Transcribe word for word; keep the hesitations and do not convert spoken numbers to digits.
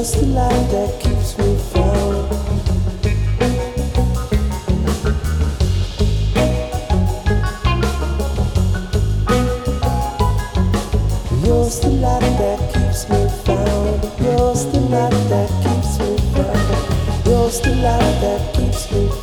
Yours the light that keeps me found. Yours the light that keeps me found. Yours the light that keeps me found. Yours the light that keeps me found.